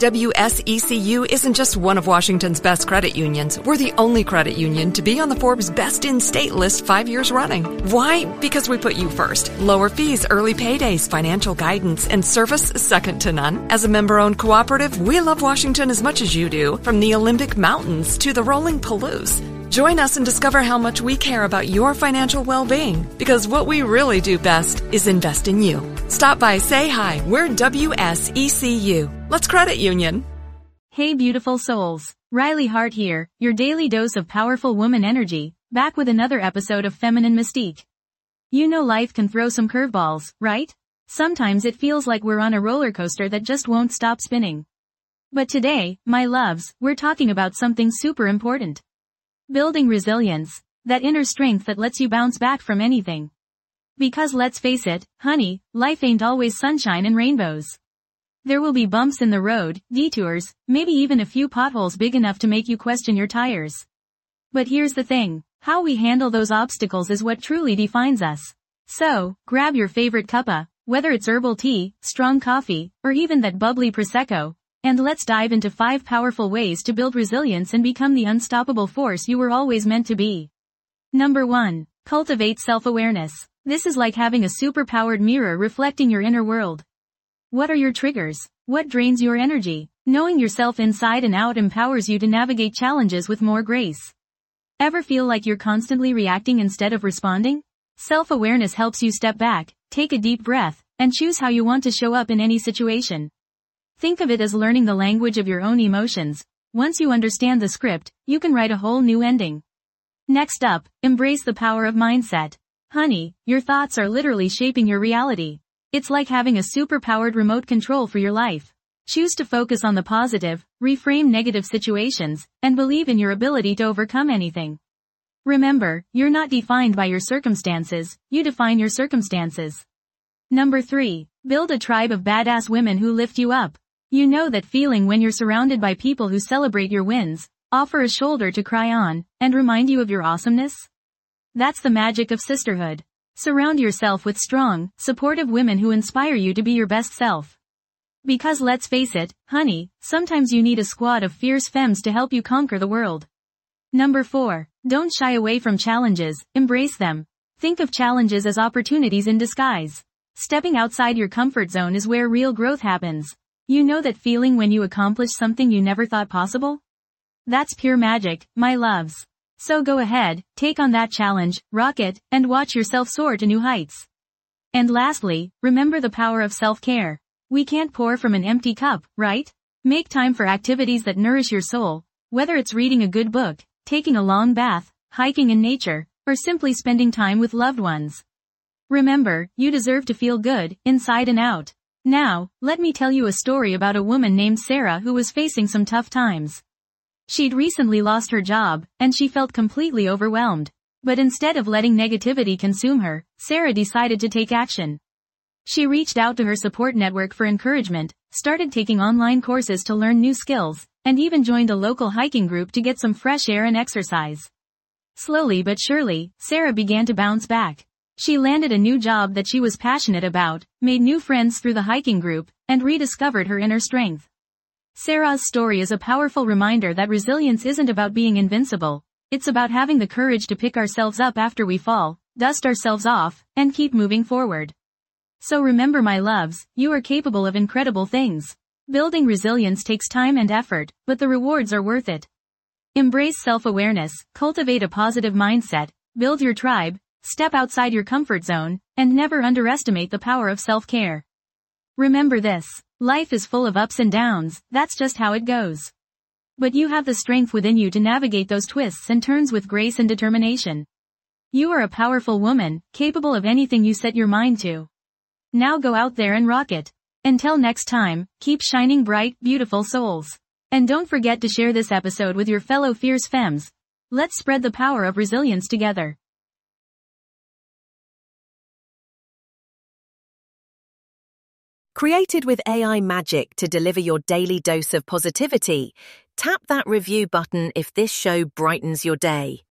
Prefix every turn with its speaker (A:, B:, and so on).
A: WSECU isn't just one of Washington's best credit unions. We're the only credit union to be on the Forbes Best in State list 5 years running. Why? Because we put you first. Lower fees, early paydays, financial guidance, and service second to none. As a member-owned cooperative, we love Washington as much as you do, from the Olympic Mountains to the rolling Palouse. Join us and discover how much we care about your financial well-being, because what we really do best is invest in you. Stop by, say hi. We're WSECU. Let's credit union.
B: Hey beautiful souls. Riley Hart here, your daily dose of powerful woman energy, back with another episode of Feminine Mystique. You know life can throw some curveballs, right? Sometimes it feels like we're on a roller coaster that just won't stop spinning. But today, my loves, we're talking about something super important. Building resilience, that inner strength that lets you bounce back from anything. Because let's face it, honey, life ain't always sunshine and rainbows. There will be bumps in the road, detours, maybe even a few potholes big enough to make you question your tires. But here's the thing, how we handle those obstacles is what truly defines us. So, grab your favorite cuppa, whether it's herbal tea, strong coffee, or even that bubbly Prosecco, and let's dive into 5 powerful ways to build resilience and become the unstoppable force you were always meant to be. Number 1. Cultivate self-awareness. This is like having a super-powered mirror reflecting your inner world. What are your triggers? What drains your energy? Knowing yourself inside and out empowers you to navigate challenges with more grace. Ever feel like you're constantly reacting instead of responding? Self-awareness helps you step back, take a deep breath, and choose how you want to show up in any situation. Think of it as learning the language of your own emotions. Once you understand the script, you can write a whole new ending. Next up, embrace the power of mindset. Honey, your thoughts are literally shaping your reality. It's like having a super-powered remote control for your life. Choose to focus on the positive, reframe negative situations, and believe in your ability to overcome anything. Remember, you're not defined by your circumstances, you define your circumstances. Number 3. Build a tribe of badass women who lift you up. You know that feeling when you're surrounded by people who celebrate your wins, offer a shoulder to cry on, and remind you of your awesomeness? That's the magic of sisterhood. Surround yourself with strong, supportive women who inspire you to be your best self. Because let's face it, honey, sometimes you need a squad of fierce femmes to help you conquer the world. Number 4. Don't shy away from challenges, embrace them. Think of challenges as opportunities in disguise. Stepping outside your comfort zone is where real growth happens. You know that feeling when you accomplish something you never thought possible? That's pure magic, my loves. So go ahead, take on that challenge, rock it, and watch yourself soar to new heights. And lastly, remember the power of self-care. We can't pour from an empty cup, right? Make time for activities that nourish your soul, whether it's reading a good book, taking a long bath, hiking in nature, or simply spending time with loved ones. Remember, you deserve to feel good, inside and out. Now, let me tell you a story about a woman named Sarah who was facing some tough times. She'd recently lost her job, and she felt completely overwhelmed. But instead of letting negativity consume her, Sarah decided to take action. She reached out to her support network for encouragement, started taking online courses to learn new skills, and even joined a local hiking group to get some fresh air and exercise. Slowly but surely, Sarah began to bounce back. She landed a new job that she was passionate about, made new friends through the hiking group, and rediscovered her inner strength. Sarah's story is a powerful reminder that resilience isn't about being invincible. It's about having the courage to pick ourselves up after we fall, dust ourselves off, and keep moving forward. So remember my loves, you are capable of incredible things. Building resilience takes time and effort, but the rewards are worth it. Embrace self-awareness, cultivate a positive mindset, build your tribe, step outside your comfort zone, and never underestimate the power of self-care. Remember this, life is full of ups and downs, that's just how it goes. But you have the strength within you to navigate those twists and turns with grace and determination. You are a powerful woman, capable of anything you set your mind to. Now go out there and rock it. Until next time, keep shining bright, beautiful souls. And don't forget to share this episode with your fellow fierce femmes. Let's spread the power of resilience together.
C: Created with AI magic to deliver your daily dose of positivity, tap that review button if this show brightens your day.